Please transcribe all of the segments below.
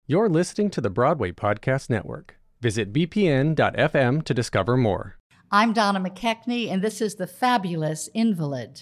You're listening to the Broadway Podcast Network. Visit bpn.fm to discover more. I'm Donna McKechnie, and this is The Fabulous Invalid.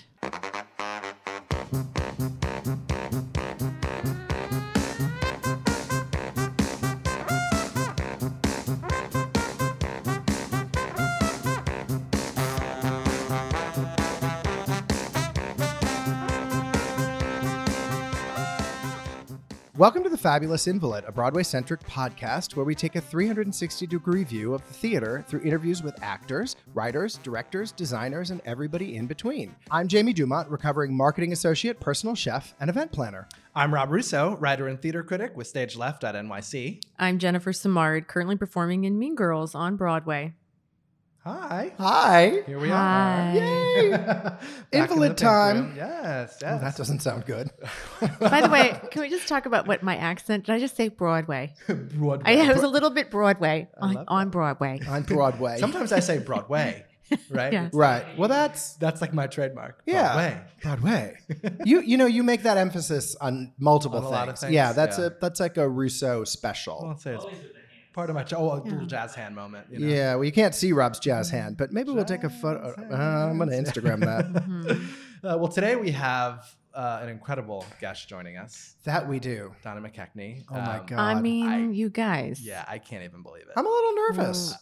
Welcome to The Fabulous Invalid, a Broadway-centric podcast where we take a 360-degree view of the theater through interviews with actors, writers, directors, designers, and everybody in between. I'm Jamie Dumont, recovering marketing associate, personal chef, and event planner. I'm Rob Russo, writer and theater critic with Stage Left at NYC. I'm Jennifer Simard, currently performing in Mean Girls on Broadway. Hi. Hi. Here we Hi. are. Yay. Back Invalid in the pink time. room. Yes. Oh, that doesn't sound good. By the way, can we just talk about what my accent? Did I just say Broadway? Broadway. I was a little bit Broadway love on Broadway. On Broadway. Sometimes I say Broadway, right? Yeah. Right. Well, that's That's like my trademark. yeah. Broadway. You make that emphasis on multiple On a things. lot of things, Yeah, that's yeah. that's like a Rousseau special. Well, I'll say it's part of my a little jazz hand moment. You know? Yeah, well, you can't see Rob's jazz hand, but maybe we'll take a photo. I'm going to Instagram that. Well, today we have an incredible guest joining us, That we do. Donna McKechnie. Oh my God. I mean, I- you guys. Yeah, I can't even believe it. I'm a little nervous.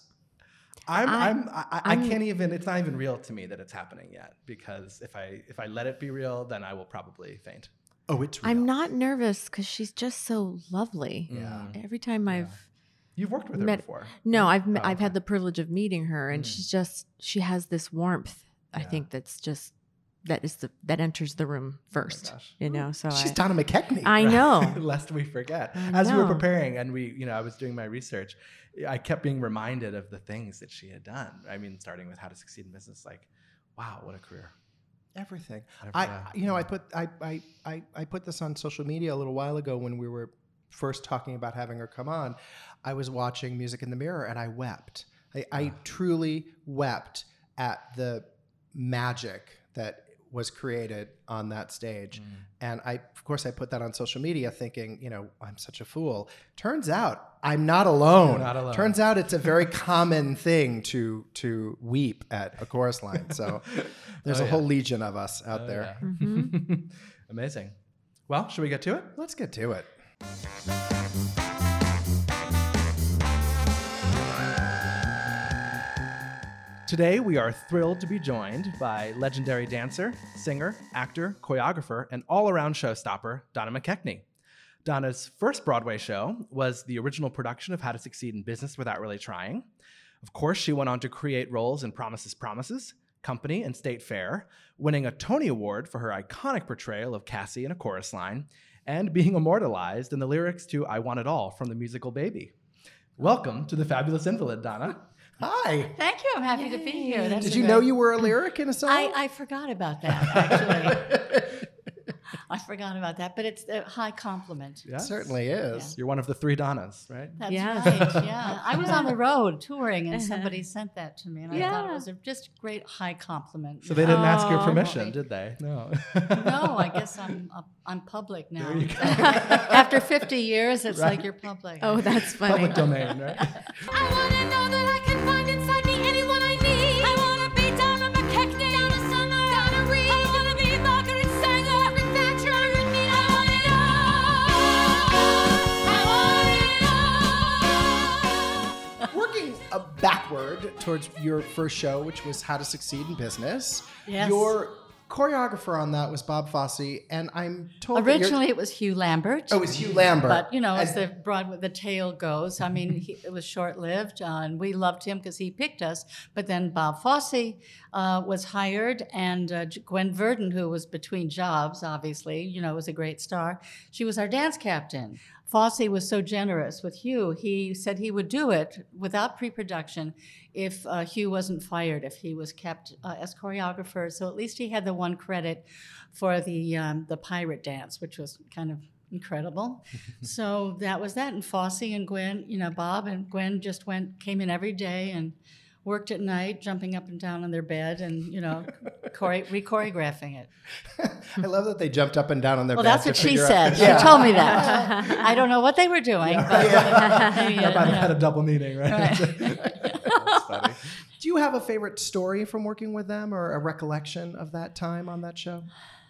I can't even. It's not even real to me that it's happening yet. Because if I let it be real, then I will probably faint. Oh, it's real. I'm not nervous because she's just so lovely. Yeah. Every time You've worked with her Met- before. No, I've Oh, I've okay. had the privilege of meeting her, and she has this warmth. I Yeah. think that enters the room first. gosh. You know, so She's Donna McKechnie. I know. Lest we forget. I As we were know. preparing and I was doing my research, I kept being reminded of the things that she had done. I mean, starting with How to Succeed in Business, like, wow, what a career. Everything. Yeah. I put this on social media a little while ago when we were first talking about having her come on. I was watching Music in the Mirror and I wept. I truly wept at the magic that was created on that stage. And of course I put that on social media thinking, I'm such a fool. Turns out I'm not alone. You're not alone. Turns out it's a very common thing to weep at a chorus line. So there's a whole legion of us out there. Yeah. Mm-hmm. Amazing. Well, should we get to it? Let's get to it. Today, we are thrilled to be joined by legendary dancer, singer, actor, choreographer, and all-around showstopper, Donna McKechnie. Donna's first Broadway show was the original production of How to Succeed in Business Without Really Trying. Of course, she went on to create roles in Promises, Promises, Company, and State Fair, winning a Tony Award for her iconic portrayal of Cassie in A Chorus Line, and being immortalized in the lyrics to I Want It All from the musical Baby. Welcome to The Fabulous Invalid, Donna. Hi. Thank you. I'm happy to be here. That's Did you know you were a lyric in a song? I forgot about that, actually. I forgot about that, but it's a high compliment. Yes. Certainly is. You're one of the three Donnas, right? That's Yeah. right, yeah. I was on the road touring, and somebody sent that to me, and I thought it Yeah. was just a great high compliment. So they didn't ask your Oh. permission, did they? No. No, I guess I'm public now. There you go. After 50 years, it's like you're public. Oh, that's funny. Public domain, right? I wanna know that I can find inside me anyone I need. I wanna be Donna McKechnie, Donna Summer, Donna Reed. I wanna be Margaret Sanger, Margaret Thatcher, Margaret Mead. I want it all. I want it all. Working backward towards your first show, which was How to Succeed in Business. Yes. Your choreographer on that was Bob Fosse, and I'm told that you're- Originally, it was Hugh Lambert. Oh, it was Hugh Lambert. But, as And- the Broadway, the tale goes, I mean, it was short-lived, and we loved him because he picked us. But then Bob Fosse was hired, and Gwen Verdon, who was between jobs, obviously, was a great star. She was our dance captain. Fosse was so generous with Hugh. He said he would do it without pre-production if Hugh wasn't fired, if he was kept as choreographer. So at least he had the one credit for the pirate dance, which was kind of incredible. So that was that. And Fosse and Gwen, Bob and Gwen just came in every day, and worked at night, jumping up and down on their bed and, re-choreographing it. I love that they jumped up and down on their Well, beds that's to what she figure said. out- She told me that. I don't know what they were doing, but they, That might have had a double meaning, right? That's funny. Do you have a favorite story from working with them or a recollection of that time on that show?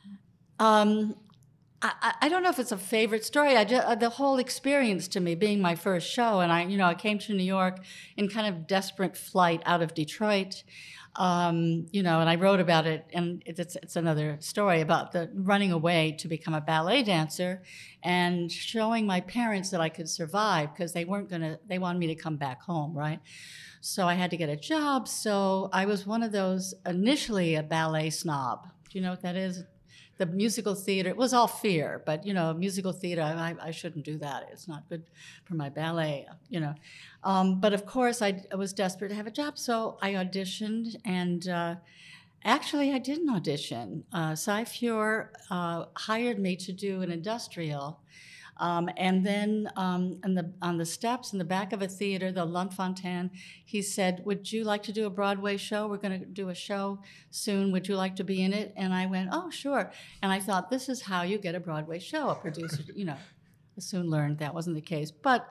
I don't know if it's a favorite story. The whole experience to me being my first show, and I came to New York in kind of desperate flight out of Detroit, and I wrote about it, and it's another story about the running away to become a ballet dancer, and showing my parents that I could survive because they wanted me to come back home, right? So I had to get a job. So I was one of those, initially a ballet snob. Do you know what that is? The musical theater, it was all fear, but, musical theater, I shouldn't do that. It's not good for my ballet, But of course, I was desperate to have a job, so I auditioned, and actually, I didn't audition. Cy Fure hired me to do an industrial, and then on the steps in the back of a theater, the Lunt-Fontanne, he said, "Would you like to do a Broadway show? We're going to do a show soon. Would you like to be in it?" And I went, "Oh, sure." And I thought, this is how you get a Broadway show. A producer, I soon learned that wasn't the case. But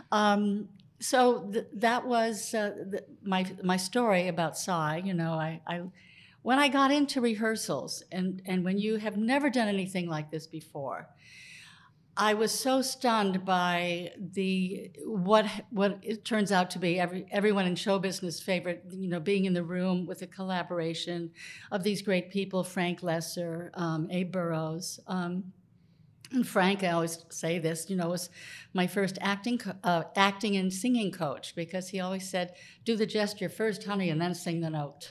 that was my story about Cy. When I got into rehearsals, and when you have never done anything like this before, I was so stunned by what it turns out to be everyone in show business favorite, being in the room with a collaboration of these great people, Frank Lesser, Abe Burrows. And Frank, I always say this, was my first acting and singing coach, because he always said, "Do the gesture first, honey, and then sing the note."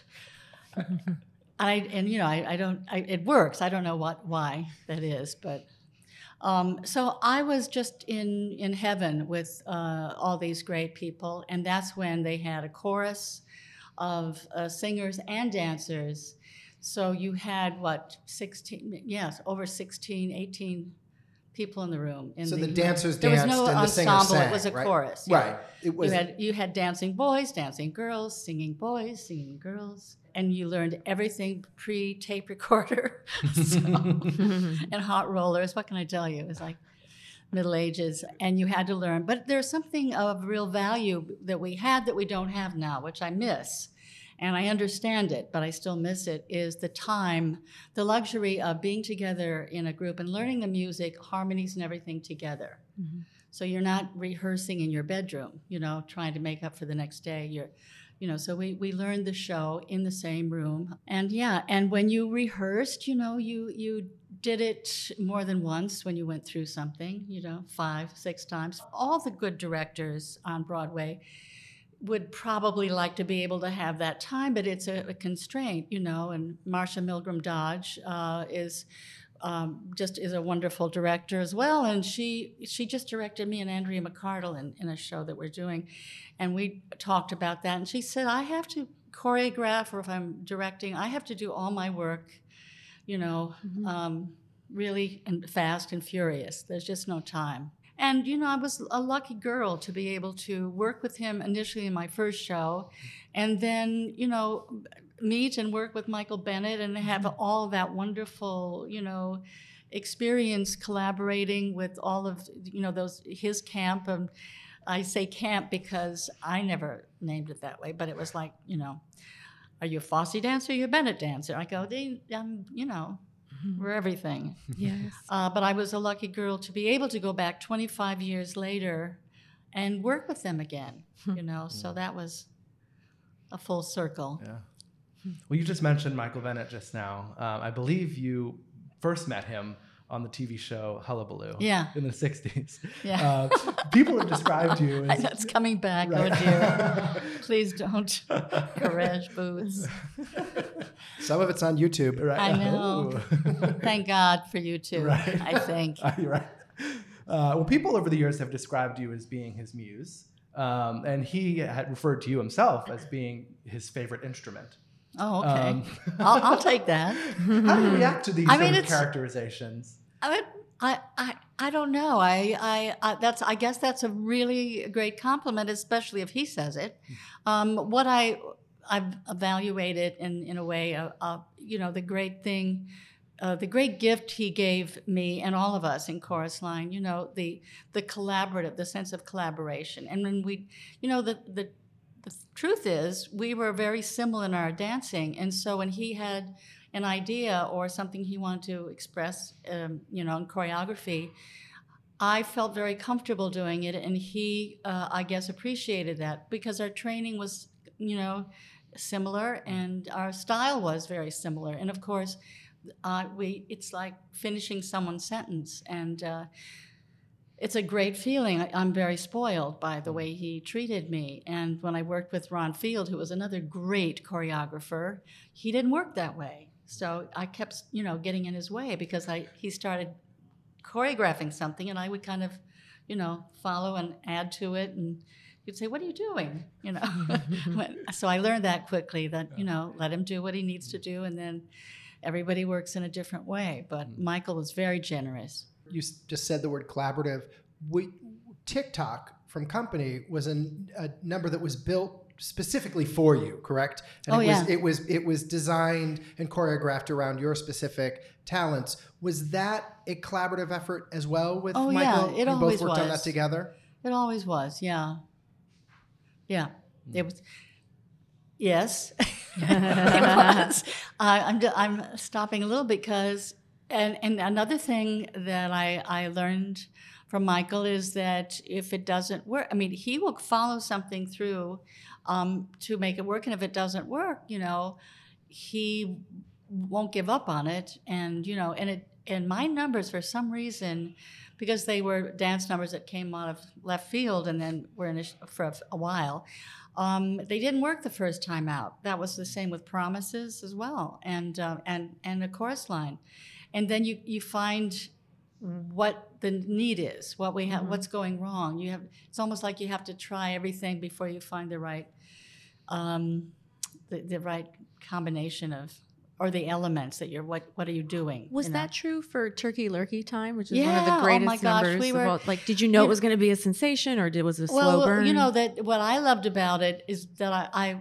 It works. I don't know why that is, but. So I was just in heaven with all these great people, and that's when they had a chorus of singers and dancers. So you had, over 16, 18 people in the room. So the dancers there was danced no and the singers ensemble, sang, it was a right? chorus. Right. It was. You had dancing boys, dancing girls, singing boys, singing girls. And you learned everything pre-tape recorder and hot rollers. What can I tell you? It was like Middle Ages, and you had to learn. But there's something of real value that we had that we don't have now, which I miss. And I understand it, but I still miss it, is the time, the luxury of being together in a group and learning the music, harmonies and everything together. Mm-hmm. So you're not rehearsing in your bedroom, trying to make up for the next day. So we learned the show in the same room. And when you rehearsed, you did it more than once when you went through something, 5, 6 times. All the good directors on Broadway would probably like to be able to have that time, but it's a constraint, and Marsha Milgram Dodge is a wonderful director as well, and she just directed me and Andrea McCardle in a show that we're doing, and we talked about that, and she said, I have to choreograph, or if I'm directing, I have to do all my work, really and fast and furious. There's just no time. And, I was a lucky girl to be able to work with him initially in my first show, and then, meet and work with Michael Bennett and have all that wonderful, experience collaborating with all of, his camp. And I say camp because I never named it that way, but it was like, are you a Fosse dancer or are you a Bennett dancer? I go, we're everything. Yes. But I was a lucky girl to be able to go back 25 years later and work with them again, so that was a full circle. Yeah. Well, you just mentioned Michael Bennett just now. I believe you first met him on the TV show Hullabaloo in the 60s. Yeah. People have described you as... That's coming back. Right. Oh, dear. Please don't. Garage boots. Some of it's on YouTube. Right. I know. Oh. Thank God for you too, Right. I think. You're right. Well, people over the years have described you as being his muse, and he had referred to you himself as being his favorite instrument. Oh, okay. I'll take that. How do you react to these I mean, sort of it's- characterizations? I don't know. I guess that's a really great compliment, especially if he says it. What I've evaluated in a way, the great thing, the great gift he gave me and all of us in Chorus Line, the collaborative, the sense of collaboration. And when we, the truth is, we were very similar in our dancing. And so when he had an idea or something he wanted to express, in choreography, I felt very comfortable doing it. And he, I guess, appreciated that because our training was, similar and our style was very similar. And of course, it's like finishing someone's sentence. And it's a great feeling. I'm very spoiled by the way he treated me. And when I worked with Ron Field, who was another great choreographer, he didn't work that way. So I kept, getting in his way because he started choreographing something and I would kind of, follow and add to it. And he'd say, "What are you doing?" So I learned that quickly that, let him do what he needs to do. And then everybody works in a different way. But Michael was very generous. You just said the word collaborative. TikTok from Company was a number that was built specifically for you, correct? And it was designed and choreographed around your specific talents. Was that a collaborative effort as well with Michael? Yeah, it you always both worked on was. that together? It always was, yeah. Yeah, it was. Yes, it was. I'm stopping a little because, and another thing that I learned from Michael is that if it doesn't work, he will follow something through to make it work, and if it doesn't work, he won't give up on it, and and my numbers for some reason, because they were dance numbers that came out of left field and then were in for a while. They didn't work the first time out. That was the same with Promises as well, and the Chorus Line. And then you find what the need is, what we have, what's going wrong. It's almost like you have to try everything before you find the right, the right combination of, or the elements that what are you doing? Was that true for Turkey Lurkey Time, which is one of Yeah, the oh greatest my gosh, numbers? we were- Did you know it was going to be a sensation, or was it a slow burn? that what I loved about it is that I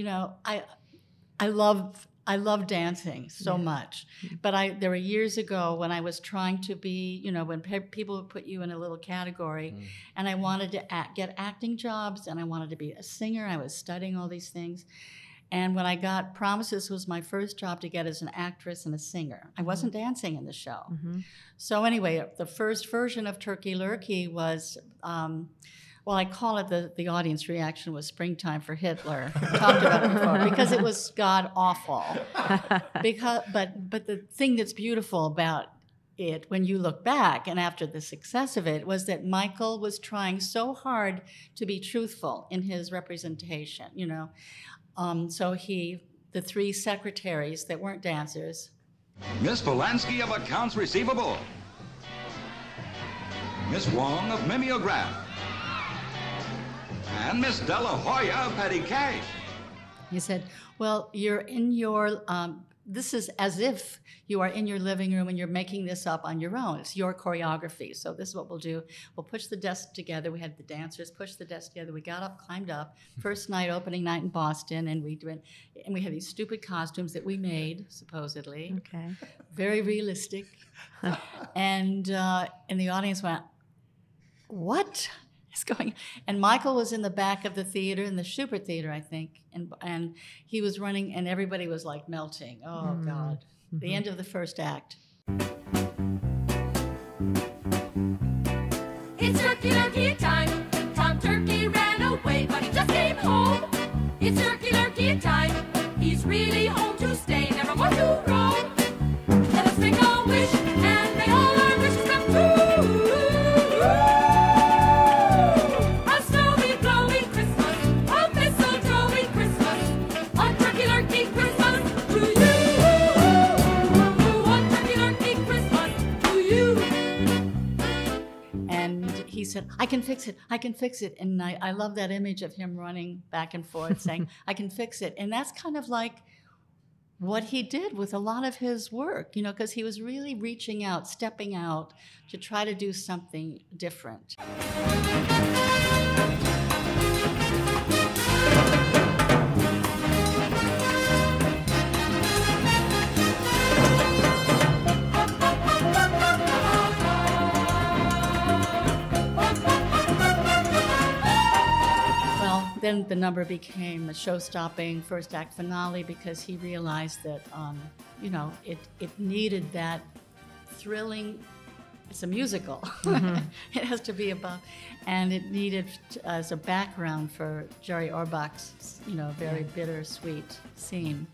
love dancing so much. But there were years ago when I was trying to be, when people would put you in a little category, and I wanted to get acting jobs, and I wanted to be a singer. I was studying all these things. And when I got Promises was my first job to get as an actress and a singer. I wasn't dancing in the show. So anyway, the first version of Turkey Lurkey was, I call it the audience reaction was Springtime for Hitler. We talked about it before because it was god awful. But the thing that's beautiful about it when you look back and after the success of it was that Michael was trying so hard to be truthful in his representation, So the three secretaries that weren't dancers. Miss Polanski of Accounts Receivable. Miss Wong of Mimeograph. And Miss De La Hoya of Petty Cash. He said, well, you're in your, this is as if you are in your living room and you're making this up on your own. It's your choreography. So this is what we'll do. We'll push the desk together. We had the dancers push the desk together. We got up, climbed up. First night, opening night in Boston, and we had these stupid costumes that we made, supposedly. Okay. Very realistic. And the audience went, what is going? And Michael was in the back of the theater, in the Schubert Theater, I think, and he was running, and everybody was like melting. Oh, God. The end of the first act. It's Turkey Lurkey time. Tom Turkey ran away, but he just came home. It's Turkey Lurkey time. He's really home to stay, never more to roam. Let us make a wish, and may all our wishes come true. A snowy, glowy Christmas, a mistletoe-y Christmas, a Turkey Lurkey Christmas to you. A Turkey Lurkey Christmas to you. And he said, I can fix it. And I love that image of him running back and forth saying, I can fix it. And that's kind of like what he did with a lot of his work, because he was really reaching out, stepping out to try to do something different. then the number became a show-stopping first act finale because he realized that, it needed that thrilling. It's a musical. It has to be about, and it needed as a background for Jerry Orbach's, very bittersweet scene.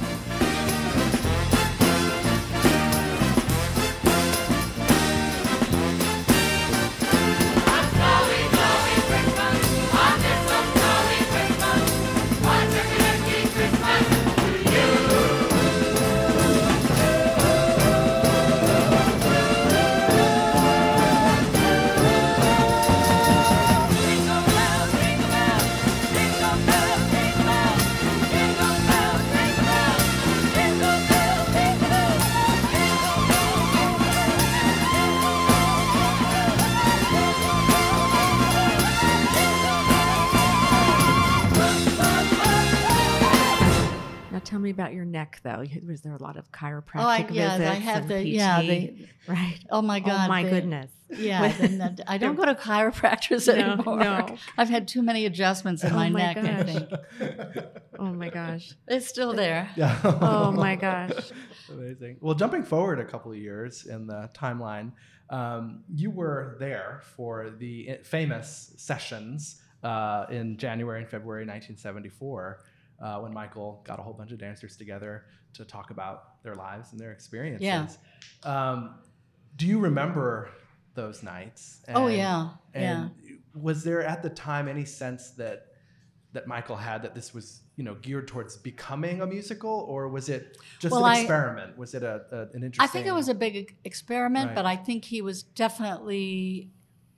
Tell me about your neck, though. Was there a lot of chiropractic visits? I have and PT? Right. Oh my God! Oh my goodness! Yeah, I don't go to chiropractors anymore. No. I've had too many adjustments in my neck. gosh. I think Oh my gosh! it's still there. Yeah. Oh my gosh! Amazing. Well, jumping forward a couple of years in the timeline, you were there for the famous sessions in January and February 1974. When Michael got a whole bunch of dancers together to talk about their lives and their experiences. Yeah. Do you remember those nights? And was there at the time any sense that Michael had that this was geared towards becoming a musical, or was it just an experiment? Was it an interesting? I think it was a big experiment, Right. but I think he was definitely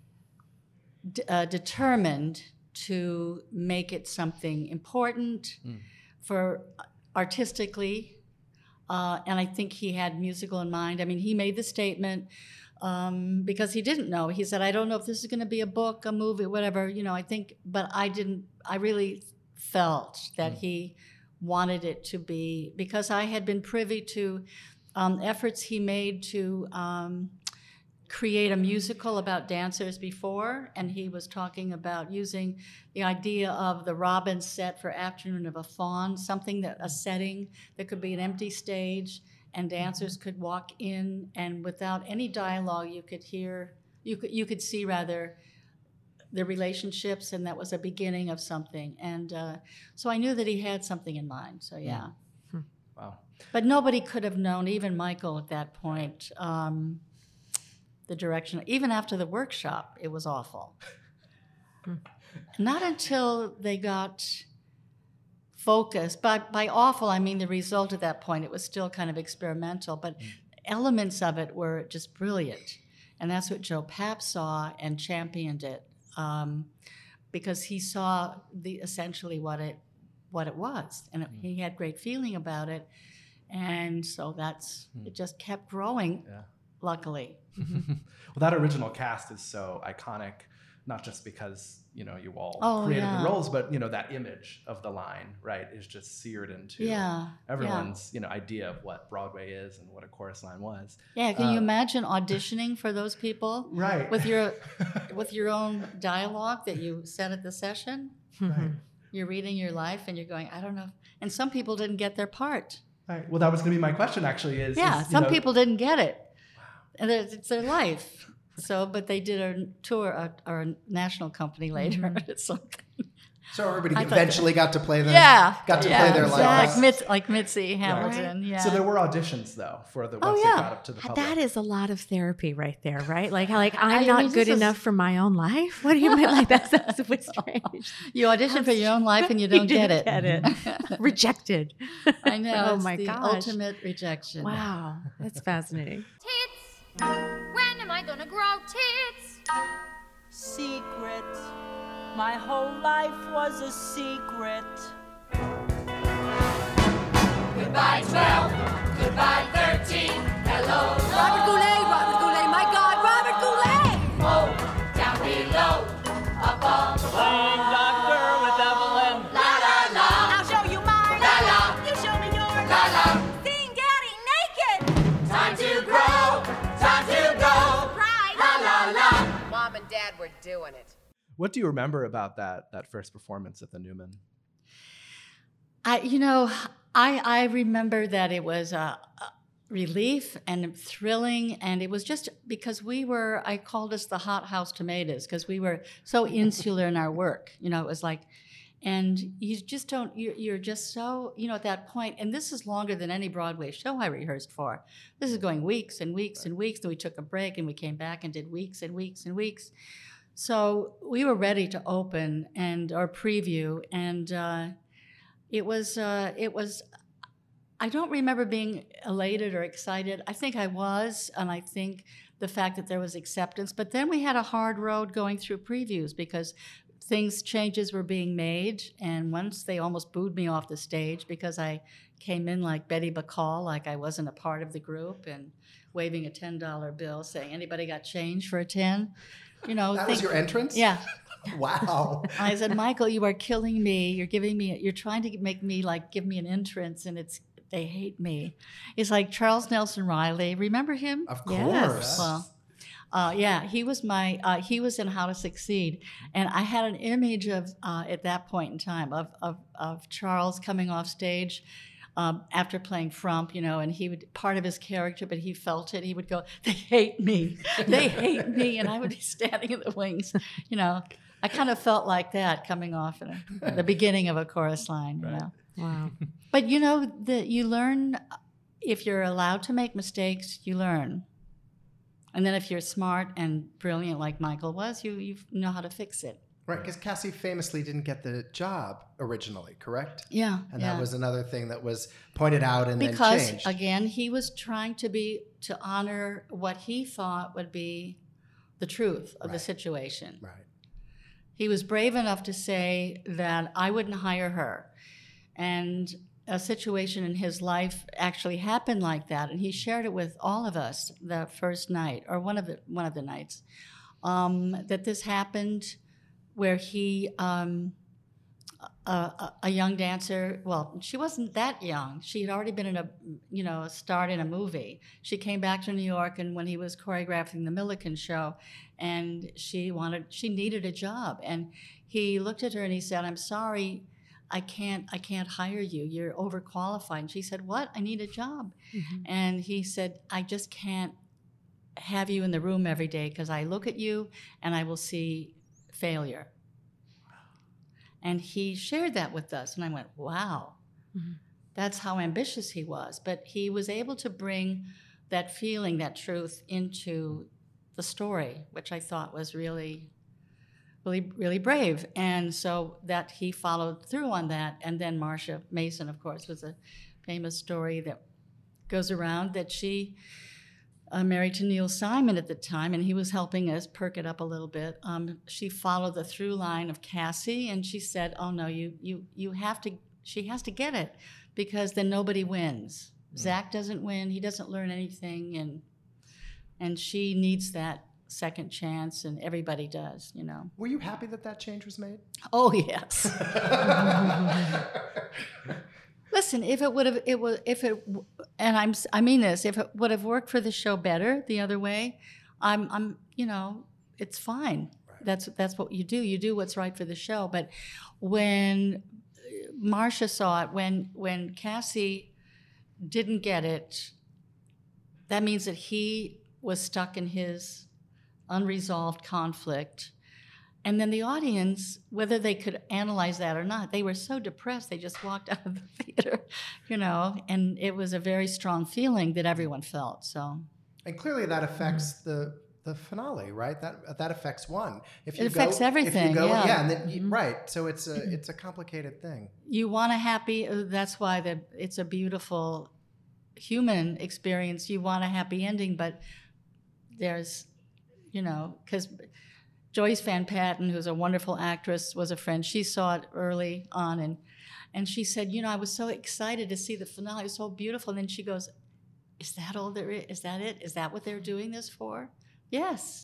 determined to make it something important for artistically, and I think he had musical in mind. I mean, he made the statement because he didn't know. He said, "I don't know if this is going to be a book, a movie, whatever." I think, but I didn't. I really felt that he wanted it to be, because I had been privy to efforts he made to create a musical about dancers before, and he was talking about using the idea of the Robbins set for Afternoon of a Faun, a setting that could be an empty stage, and dancers could walk in, and without any dialogue, you could see rather the relationships, and that was a beginning of something. And so I knew that he had something in mind. So yeah. Wow. But nobody could have known, even Michael at that point. The direction, even after the workshop, it was awful. Not until they got focused. By awful, I mean the result at that point. It was still kind of experimental, but elements of it were just brilliant. And that's what Joe Papp saw and championed it, because he saw essentially what it was, and he had great feeling about it. And so it just kept growing, luckily. Well, that original cast is so iconic, not just because you all created the roles, but that image of the line, right, is just seared into everyone's idea of what Broadway is and what a chorus line was. Yeah, can you imagine auditioning for those people, right, with your own dialogue that you said at the session? Right. You're reading your life and you're going, I don't know, and some people didn't get their part. Right. Well, that was going to be my question. Actually, some people didn't get it. And it's their life. So, but they did a tour, or a national company later. It's something. So everybody eventually got to play them. Got to play their lives. Like Mitzi Hamilton. Right. Yeah. So there were auditions though for the ones that got up to the public. That is a lot of therapy right there, right? Like I'm not good enough for my own life. What do you mean? Like that's super strange. You audition for your own life and you don't get it. Rejected. I know. Oh it's my the gosh. ultimate rejection. Wow, that's fascinating. Tits. When am I gonna grow tits? Secret. My whole life was a secret. Goodbye 12, goodbye 13. Hello, Robert Goulet, my God, Robert Goulet. Oh, down below, above. Playing doctor with Evelyn. La la la. I'll show you mine. La la. You show me yours. La la. Seeing Daddy naked. Time to grow, time to go. Right. La la la. Mom and Dad were doing it. What do you remember about that first performance at the Newman? I remember that it was a relief and thrilling, and it was just because I called us the hothouse tomatoes because we were so insular in our work. It was like, and you just don't, you're just so, at that point, and this is longer than any Broadway show I rehearsed for. This is going weeks and weeks and weeks, then we took a break and we came back and did weeks and weeks and weeks. So we were ready to open or preview, and it was, I don't remember being elated or excited. I think I was, and I think the fact that there was acceptance. But then we had a hard road going through previews because changes were being made. And once they almost booed me off the stage because I came in like Betty Bacall, like I wasn't a part of the group, and waving a $10 bill saying, anybody got change for a 10? That was your entrance? Yeah. Wow. I said, Michael, you are killing me. You're trying to make me give me an entrance, and they hate me. It's like Charles Nelson Riley. Remember him? Of course. Yes. Well, he was he was in How to Succeed. And I had an image of, at that point in time, of Charles coming off stage after playing Frump, and he would, part of his character, but he felt it. He would go, they hate me. They hate me. And I would be standing in the wings, I kind of felt like that coming off in the beginning of a chorus line, Wow. But that you learn, if you're allowed to make mistakes, you learn. And then if you're smart and brilliant like Michael was, you know how to fix it. Right, because Cassie famously didn't get the job originally, correct? Yeah. And that was another thing that was pointed out and then changed. Because, again, he was trying to honor what he thought would be the truth of the situation. Right. He was brave enough to say that I wouldn't hire her. And a situation in his life actually happened like that, and he shared it with all of us the first night, or one of the nights, that this happened where he, a young dancer, well, she wasn't that young. She had already been in a starred in a movie. She came back to New York, and when he was choreographing the Milliken show, and she needed a job, and he looked at her and he said, "I'm sorry, I can't hire you. You're overqualified." And she said, "What? I need a job." Mm-hmm. And he said, "I just can't have you in the room every day because I look at you and I will see failure." And he shared that with us, and I went, wow, that's how ambitious he was. But he was able to bring that feeling, that truth into the story, which I thought was really, really, really brave. And so that he followed through on that. And then Marsha Mason, of course, was a famous story that goes around that she married to Neil Simon at the time, and he was helping us perk it up a little bit. She followed the through line of Cassie, and she said, "Oh no, you have to." She has to get it, because then nobody wins. Zach doesn't win; he doesn't learn anything, and she needs that second chance, and everybody does. Were you happy that change was made? Oh yes. Listen, if it would have, and I mean this, if it would have worked for the show better the other way, it's fine. Right. That's what you do. You do what's right for the show. But when Marsha saw it, when Cassie didn't get it, that means that he was stuck in his unresolved conflict. And then the audience, whether they could analyze that or not, they were so depressed, they just walked out of the theater, and it was a very strong feeling that everyone felt, so. And clearly that affects the finale, right? That affects one. It affects everything, and then, right, so it's a complicated thing. You want a happy, that's why it's a beautiful human experience. You want a happy ending, but there's, because Joyce Van Patten, who's a wonderful actress, was a friend. She saw it early on, and she said, I was so excited to see the finale. It was so beautiful. And then she goes, is that all there is? Is that it? Is that what they're doing this for? Yes.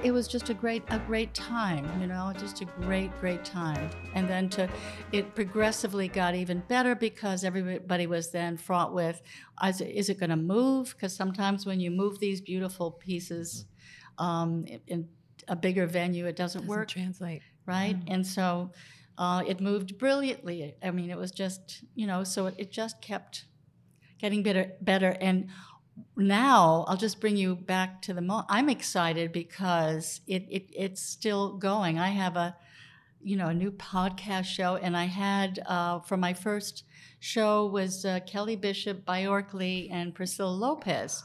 it was just a great time, you know, just a great time. And then it progressively got even better because everybody was then fraught with, is it going to move? Because sometimes when you move these beautiful pieces in a bigger venue, it doesn't work. Translate. Right? And so it moved brilliantly. I mean, it was just, you know, so it just kept getting better. And now I'll just bring you back to I'm excited because it's still going. I have a new podcast show, and I had for my first show was Kelly Bishop, Bjork Lee, and Priscilla Lopez.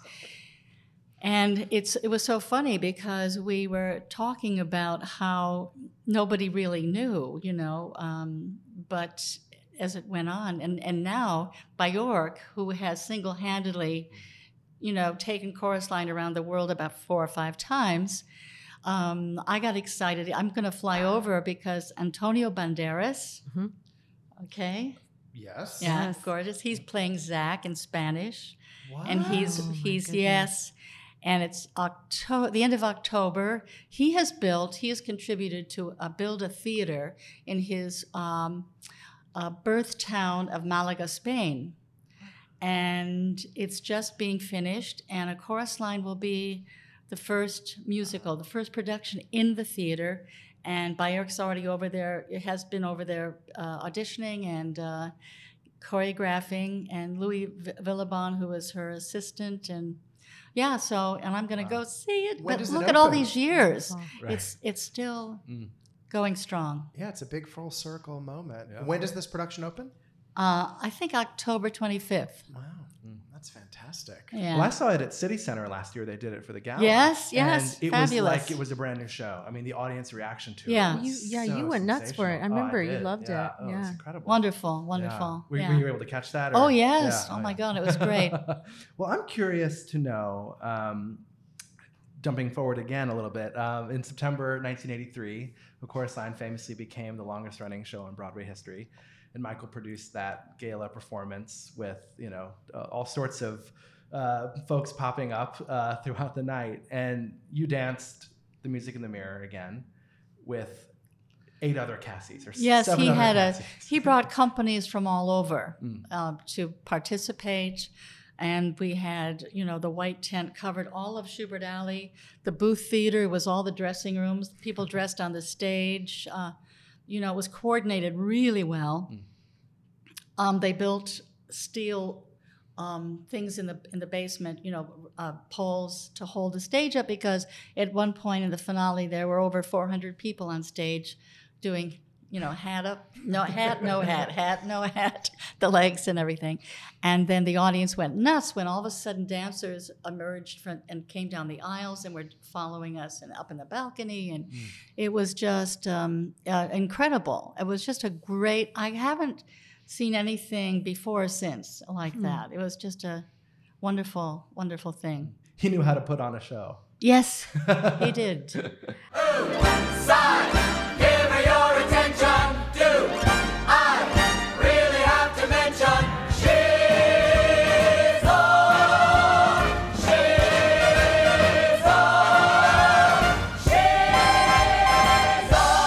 And it was so funny because we were talking about how nobody really knew, you know, but as it went on, and now Bjork, who has single-handedly, you know, taken Chorus Line around the world about 4 or 5 times, I got excited. I'm going to fly over because Antonio Banderas, okay? Yes. Yeah, gorgeous. He's playing Zach in Spanish. Wow. And he's yes. And it's the end of October. He has contributed to build a theater in his birth town of Malaga, Spain. And it's just being finished, and A Chorus Line will be the first musical, the first production in the theater. And Bjork's already over there. It has been over there auditioning and choreographing, and Louis Villabon, who was her assistant, and yeah. So, and I'm going to go see it. When But does it look at all open? these years. Right. It's still going strong. Yeah, it's a big full circle moment. When does this production open? I think October 25th. Wow, that's fantastic. Yeah. Well, I saw it at City Center last year. They did it for the gala. Yes, And it fabulous. was like it was a brand new show. I mean, the audience reaction to Yeah. it was You went nuts for it. I sensational. remember you did. loved Yeah. it. Oh, Yeah. it's incredible. Wonderful. Yeah. Were Yeah. you able to catch that? Oh, or- yes. Yeah. Oh, my God, it was great. Well, I'm curious to know, jumping forward again a little bit, in September 1983, A Chorus Line famously became the longest running show in Broadway history. And Michael produced that gala performance with, you know, all sorts of folks popping up throughout the night. And you danced The Music in the Mirror again with 8 other Cassies, or Yes, 7 he other had Cassies. he brought companies from all over to participate. And we had, you know, the white tent covered all of Schubert Alley. The booth theater was all the dressing rooms. People dressed on the stage. You know, it was coordinated really well. They built steel things in the basement, you know, poles to hold the stage up, because at one point in the finale there were over 400 people on stage doing, you know, hat up, no hat, no hat, hat, no hat, the legs and everything. And then the audience went nuts when all of a sudden dancers emerged and came down the aisles and were following us and up in the balcony. And it was just incredible. It was just I haven't seen anything before or since like that. It was just a wonderful, wonderful thing. He knew how to put on a show. Yes, he did. Side, give me your attention. Do I really have to mention? She's on. She's on. She's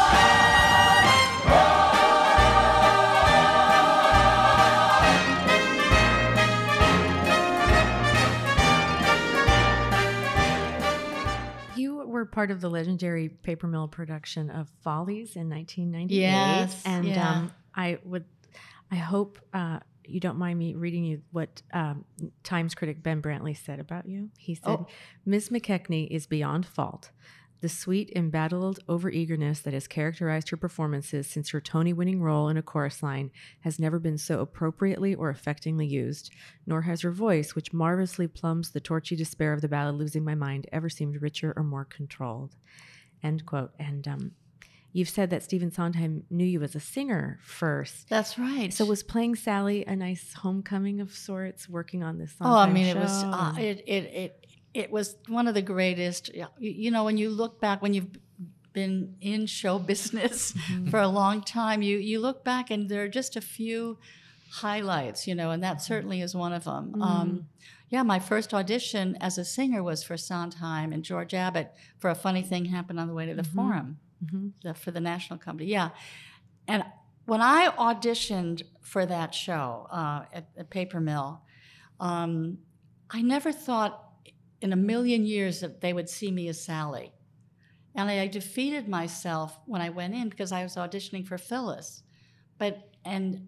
You were part of the legendary Paper Mill production of Follies in 1998. Yes, And yeah. I hope you don't mind me reading you what Times critic Ben Brantley said about you. He said, Ms. McKechnie is beyond fault. The sweet, embattled overeagerness that has characterized her performances since her Tony-winning role in A Chorus Line has never been so appropriately or affectingly used, nor has her voice, which marvelously plumbs the torchy despair of the ballad Losing My Mind, ever seemed richer or more controlled. End quote. And you've said that Stephen Sondheim knew you as a singer first. That's right. So was playing Sally a nice homecoming of sorts, working on this Oh, I Sondheim mean, show? it was one of the greatest. You know, when you look back, when you've been in show business for a long time, you look back and there are just a few highlights, you know, and that certainly is one of them. Yeah, my first audition as a singer was for Sondheim and George Abbott for A Funny Thing Happened on the Way to the Forum for the National Company. Yeah. And when I auditioned for that show at Paper Mill, I never thought in a million years that they would see me as Sally. And I defeated myself when I went in because I was auditioning for Phyllis. And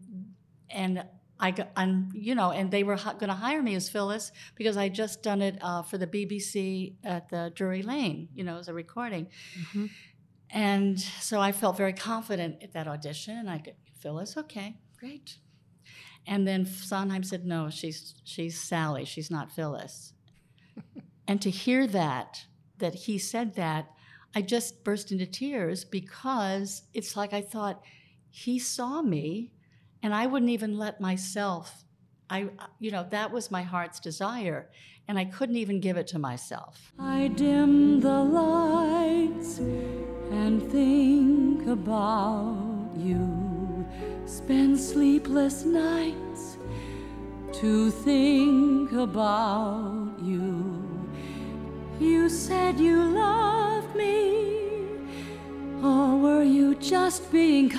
they were going to hire me as Phyllis because I just done it for the BBC at the Drury Lane, as a recording. Mm-hmm. And so I felt very confident at that audition, and I could, Phyllis, okay, great. And then Sondheim said, no, she's Sally, she's not Phyllis. And to hear that he said that, I just burst into tears because it's like I thought he saw me, and I wouldn't even let myself, that was my heart's desire, and I couldn't even give it to myself. I dim the lights and think about you, spend sleepless nights to think about you. You said you loved me, or were you just being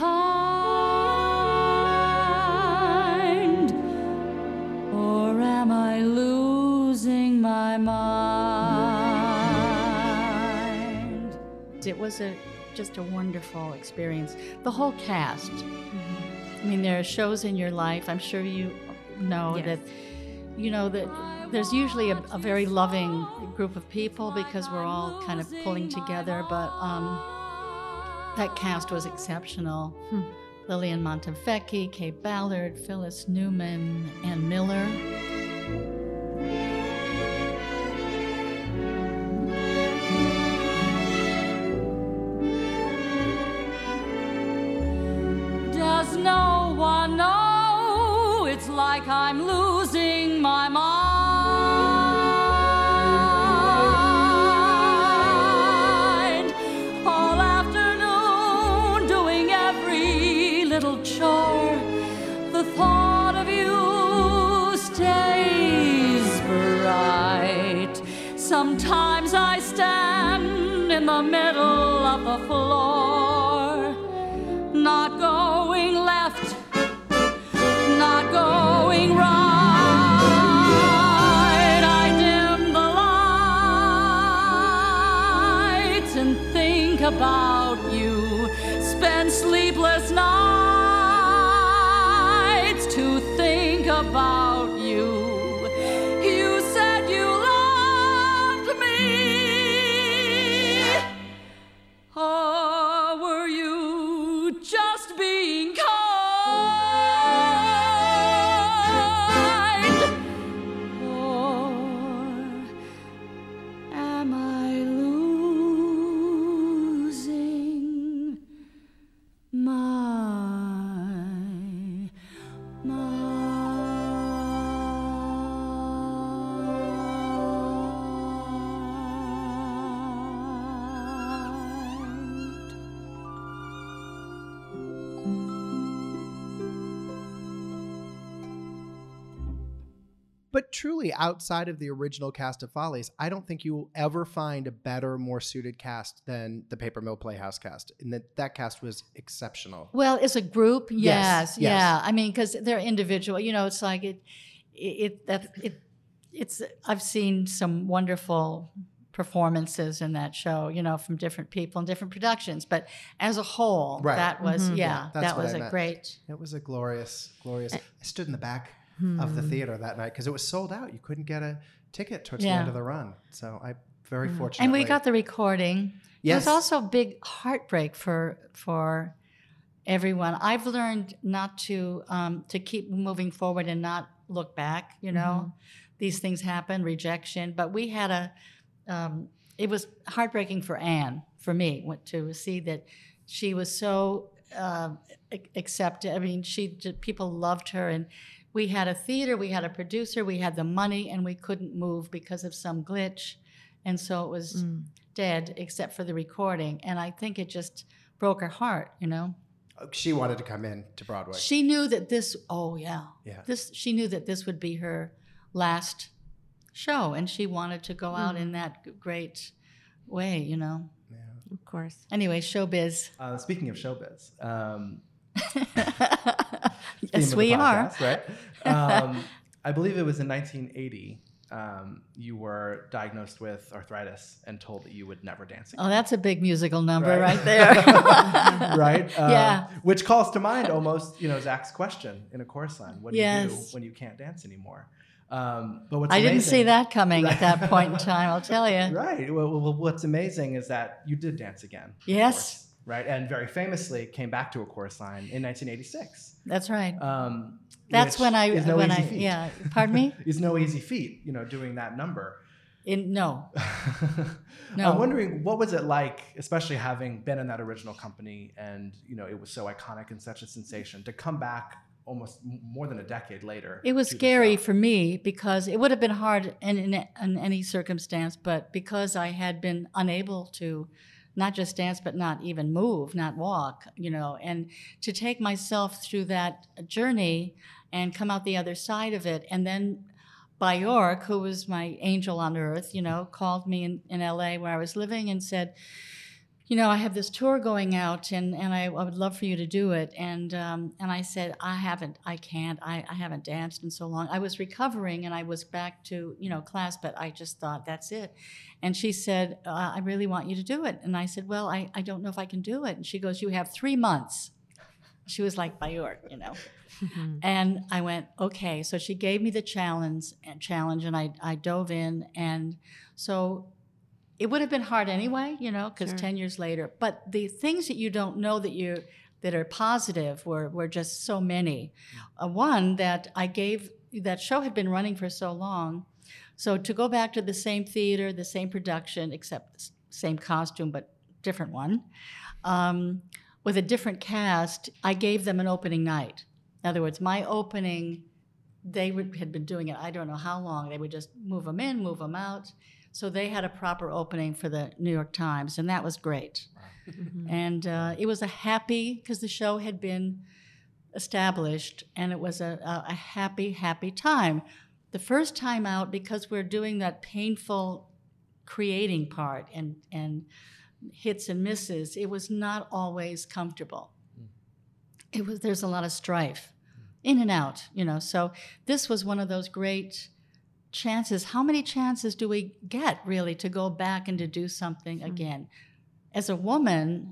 kind? Or am I losing my mind? It was just a wonderful experience. The whole cast. Mm-hmm. I mean, there are shows in your life, I'm sure you know, that there's usually a very loving group of people because we're all kind of pulling together, but that cast was exceptional. Lillian Montevecchi, Kate Ballard, Phyllis Newman, Ann Miller. Does no one know it's like I'm losing my mind? All afternoon doing every little chore, the thought of you stays bright. Sometimes I stand in the middle of the floor, not going left, not going right. I dim the lights and think about you, spend sleepless nights to think about you. You said you loved me, or were you just being kind? Or am I losing my mind? But truly, outside of the original cast of Follies, I don't think you will ever find a better, more suited cast than the Paper Mill Playhouse cast. And that cast was exceptional. Well, as a group, yes. Yes. Yeah. I mean, because they're individual. It's like it's. I've seen some wonderful performances in that show, from different people and different productions. But as a whole, Right. that was That's that what was I a meant. great. It was a glorious. I stood in the back of the theater that night because it was sold out. You couldn't get a ticket towards the Yeah. end of the run. So I very fortunate. And we got the recording. Yes. It was also a big heartbreak for everyone. I've learned not to keep moving forward and not look back. These things happen, rejection. But we had it was heartbreaking for Anne, for me, to see that she was so accepted. I mean, people loved her, and we had a theater, we had a producer, we had the money, and we couldn't move because of some glitch. And so it was dead, except for the recording. And I think it just broke her heart, She wanted to come in to Broadway. She knew that she knew that this would be her last show, and she wanted to go out in that great way, you know. Of course. Anyway, showbiz. Speaking of showbiz, Yes, theme of the we are. podcast, right? I believe it was in 1980. You were diagnosed with arthritis and told that you would never dance again. Oh, that's a big musical number Right. right there. Right? Yeah. Which calls to mind almost, Zach's question in a chorus line. What do you do Yes. when you can't dance anymore? But what's I didn't amazing- see that coming Right. at that point in time, I'll tell you. Right. Well, what's amazing is that you did dance again. of Yes. course, right. And very famously came back to a chorus line in 1986. That's right. which That's when I, is no when easy I, feat. yeah, pardon me? It's no easy feat, doing that number. No. No. I'm wondering, what was it like, especially having been in that original company and, it was so iconic and such a sensation, to come back almost more than a decade later? It was to the scary show? for me because it would have been hard in any circumstance, but because I had been unable to not just dance, but not even move, not walk, and to take myself through that journey and come out the other side of it. And then Bjork, who was my angel on earth, called me in LA where I was living and said, I have this tour going out and I would love for you to do it. And I said, I haven't danced in so long. I was recovering and I was back to, class, but I just thought, that's it. And she said, I really want you to do it. And I said, well, I don't know if I can do it. And she goes, you have 3 months. She was like Bjork, And I went, okay. So she gave me the challenge and I dove in. And so it would have been hard anyway, because Sure. 10 years later. But the things that you don't know that are positive were just so many. One that that show had been running for so long. So to go back to the same theater, the same production, except the same costume, but different one, with a different cast, I gave them an opening night. In other words, my opening, had been doing it, I don't know how long. They would just move them in, move them out. So they had a proper opening for the New York Times, and that was great. And it was because the show had been established, and it was a happy, happy time. The first time out, because we're doing that painful creating part and hits and misses, it was not always comfortable. There's a lot of strife, in and out, So this was one of those great chances. How many chances do we get really to go back and to do something again? As a woman,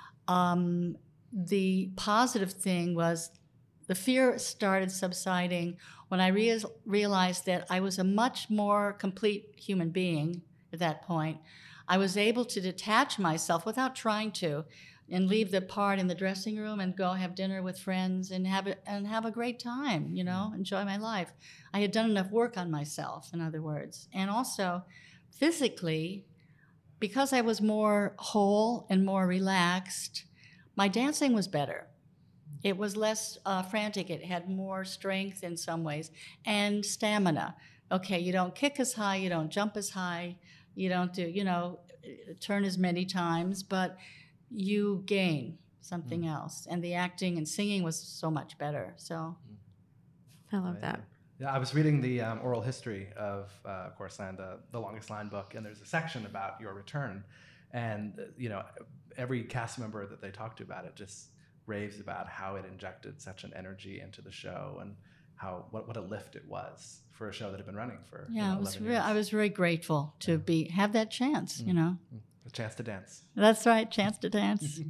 the positive thing was the fear started subsiding when I realized that I was a much more complete human being at that point. I was able to detach myself without trying to and leave the part in the dressing room and go have dinner with friends and have a great time, enjoy my life. I had done enough work on myself, in other words. And also, physically, because I was more whole and more relaxed, my dancing was better. It was less frantic. It had more strength in some ways and stamina. Okay, you don't kick as high, you don't jump as high, you don't do, turn as many times, but you gain something else. And the acting and singing was so much better. So I love that. Yeah, I was reading the oral history of Chorus Line, the Longest Line book, and there's a section about your return. And, every cast member that they talk to about it just raves about how it injected such an energy into the show and what a lift it was for a show that had been running for 11 years. I was very grateful to have that chance, A chance to dance. That's right, chance to dance.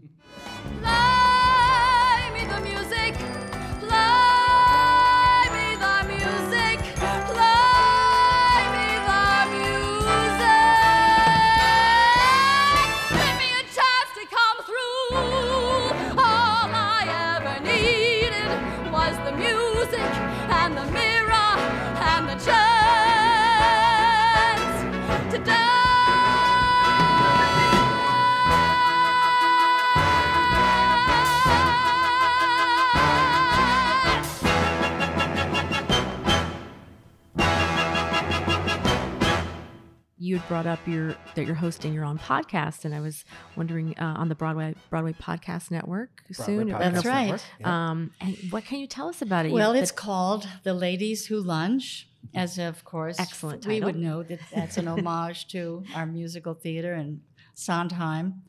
Play me the music. Play me the music. Play me the music. Give me a chance to come through. All I ever needed was the music and the mirror and the chance to dance. You had brought up that you're hosting your own podcast, and I was wondering on the Broadway Podcast Network soon. Podcast That's right. Network, yeah. And what can you tell us about it? Well, it's called The Ladies Who Lunch. as of course Excellent we title. would know that that's an homage to our musical theater and Sondheim.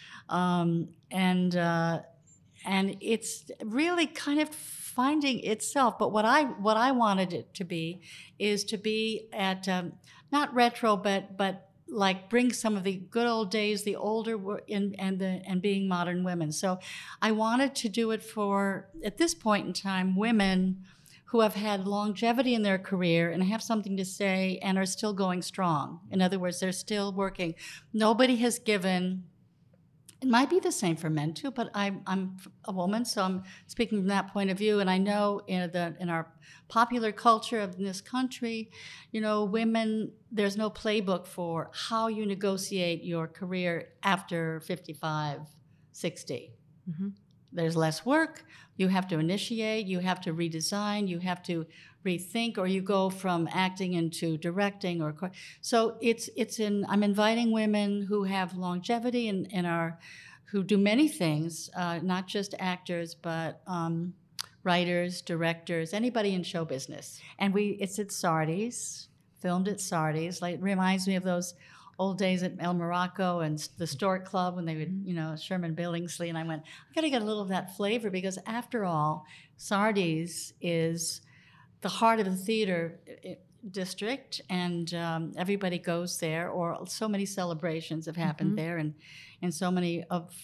And it's really kind of finding itself. But what I wanted it to be is to be at not retro, but like bring some of the good old days, the older and being modern women. So I wanted to do it for, at this point in time, women who have had longevity in their career and have something to say and are still going strong. In other words, they're still working. Nobody has given. It might be the same for men too, but I'm a woman, so I'm speaking from that point of view. And I know in our popular culture of this country, women, there's no playbook for how you negotiate your career after 55, 60. Mm-hmm. There's less work. You have to initiate. You have to redesign. You have to rethink, or you go from acting into directing. So I'm inviting women who have longevity and are who do many things, not just actors, but writers, directors, anybody in show business. And it's at Sardi's, filmed at Sardi's. Like, it reminds me of those old days at El Morocco and the Stork Club when they would, Sherman Billingsley. And I went, I got to get a little of that flavor, because after all, Sardi's is the heart of the theater district, and everybody goes there, or so many celebrations have happened there, and so many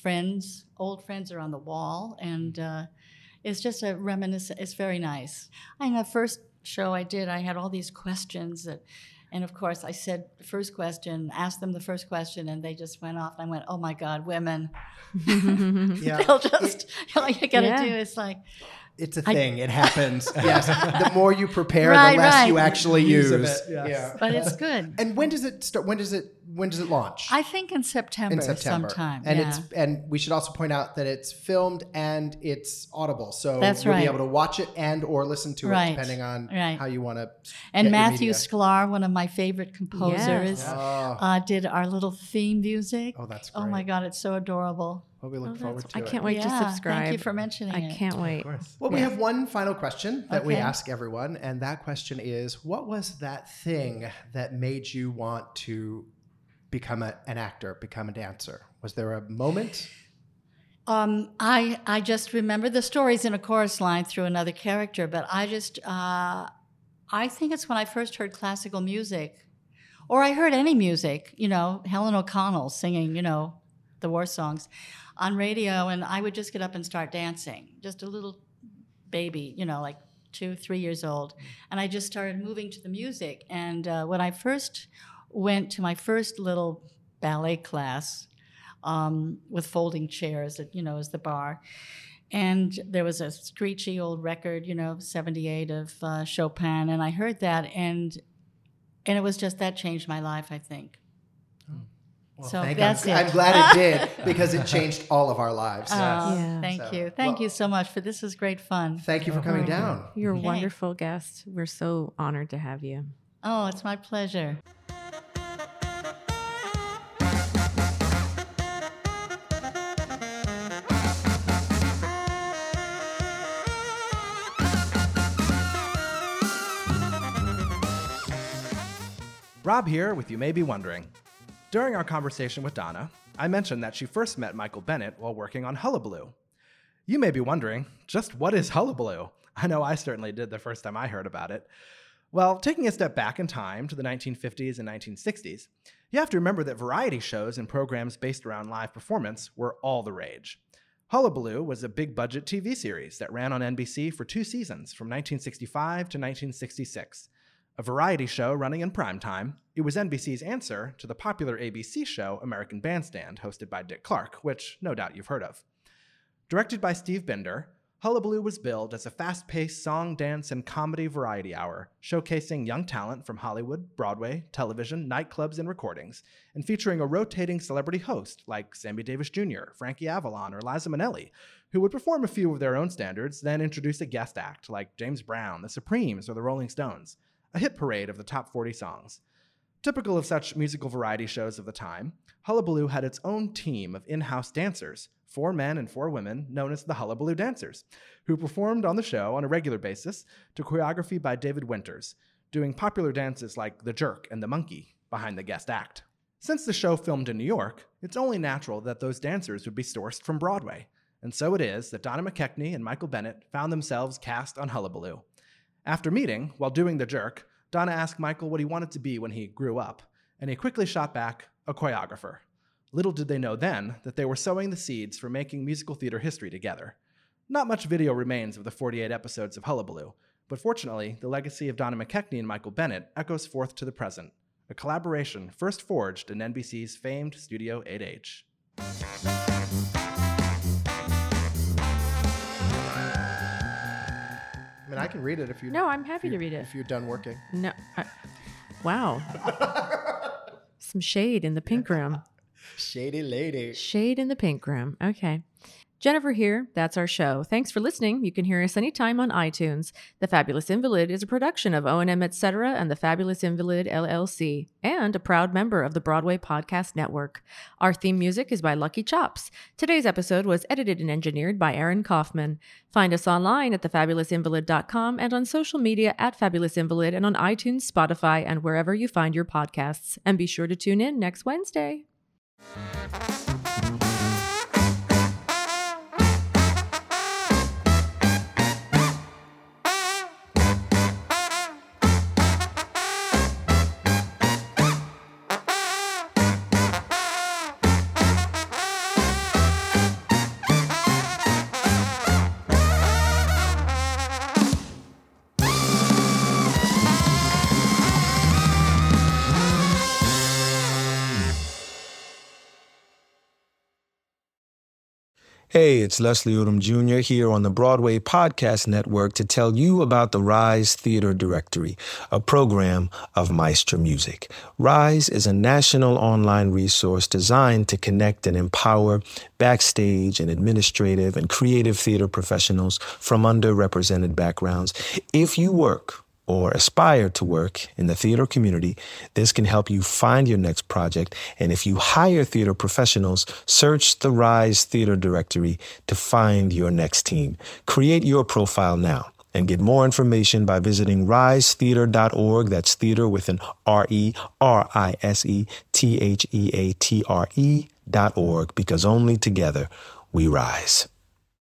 old friends are on the wall, and it's just a reminiscence. It's very nice. In the first show I did, I had all these questions and of course I said the first question, asked them the first question, and they just went off. I went, oh my God, women. Yeah. They'll just, all you got to Yeah. do is like, It's a thing. It happens. Yes. The more you prepare, Right, the less right. you actually use. Use of it, yes. Yeah. but it's good. And when does it start? When does it launch? I think in September sometime. And yeah. and we should also point out that it's filmed and it's audible. So That's you'll be right. able to watch it and or listen to Right. it depending on Right. how you want to. And Matthew Sklar, one of my favorite composers, Yes. did our little theme music. Oh, that's Oh my great. God, it's so adorable. Well, we look forward to I it. can't wait to Yeah, subscribe. thank you for mentioning I it. can't wait. Well, we have one final question that we Okay. ask everyone, and that question is, what was that thing that made you want to become an actor, become a dancer? Was there a moment? I just remember the stories in a chorus line through another character, but I just, I think it's when I first heard classical music, or I heard any music, Helen O'Connell singing, the war songs on radio, and I would just get up and start dancing, just a little baby, like 2-3 years old, and I just started moving to the music. And when I first went to my first little ballet class with folding chairs, as the bar, and there was a screechy old record, 78 of Chopin, and I heard that, and it was just, that changed my life, I think. Well, So I'm it. glad it did, because it changed all of our lives. Yeah. Thank So, you. Thank well- you so much, for this is great fun. Thank you for coming down. You're a Okay. wonderful guest. We're so honored to have you. Oh, it's my pleasure. Rob here with You May Be Wondering. During our conversation with Donna, I mentioned that she first met Michael Bennett while working on Hullabaloo. You may be wondering, just what is Hullabaloo? I know I certainly did the first time I heard about it. Well, taking a step back in time to the 1950s and 1960s, you have to remember that variety shows and programs based around live performance were all the rage. Hullabaloo was a big-budget TV series that ran on NBC for 2 seasons from 1965 to 1966. A variety show running in primetime, it was NBC's answer to the popular ABC show American Bandstand, hosted by Dick Clark, which no doubt you've heard of. Directed by Steve Binder, Hullabaloo was billed as a fast-paced song, dance, and comedy variety hour, showcasing young talent from Hollywood, Broadway, television, nightclubs, and recordings, and featuring a rotating celebrity host like Sammy Davis Jr., Frankie Avalon, or Liza Minnelli, who would perform a few of their own standards, then introduce a guest act like James Brown, the Supremes, or the Rolling Stones. A hit parade of the top 40 songs. Typical of such musical variety shows of the time, Hullabaloo had its own team of in-house dancers, 4 men and 4 women, known as the Hullabaloo Dancers, who performed on the show on a regular basis to choreography by David Winters. doing popular dances like the jerk and the monkey behind the guest act. Since the show filmed in New York, it's only natural that those dancers would be sourced from Broadway. And so it is that Donna McKechnie and Michael Bennett found themselves cast on Hullabaloo. After meeting, while doing the jerk, Donna asked Michael what he wanted to be when he grew up, and he quickly shot back, a choreographer. Little did they know then that they were sowing the seeds for making musical theater history together. Not much video remains of the 48 episodes of Hullabaloo, but fortunately, the legacy of Donna McKechnie and Michael Bennett echoes forth to the present, a collaboration first forged in NBC's famed Studio 8H. I mean, I can read it if you. No, I'm happy if you- to read it. If you're done working. No. Wow. Some shade in the pink room. Shady lady. Shade in the pink room. Okay. Jennifer here. That's our show. Thanks for listening. You can hear us anytime on iTunes. The Fabulous Invalid is a production of O&M Etc. and the Fabulous Invalid LLC, and a proud member of the Broadway Podcast Network. Our theme music is by Lucky Chops. Today's episode was edited and engineered by Aaron Kaufman. Find us online at thefabulousinvalid.com and on social media at Fabulous Invalid and on iTunes, Spotify, and wherever you find your podcasts. And be sure to tune in next Wednesday. Hey, it's Leslie Odom Jr. here on the Broadway Podcast Network to tell you about the Rise Theater Directory, a program of Maestra Music. Rise is a national online resource designed to connect and empower backstage and administrative and creative theater professionals from underrepresented backgrounds. If you work or aspire to work in the theater community, this can help you find your next project. And if you hire theater professionals, search the Rise Theater Directory to find your next team. Create your profile now and get more information by visiting risetheater.org. That's theater with an RERISETHEATRE.org, because only together we rise.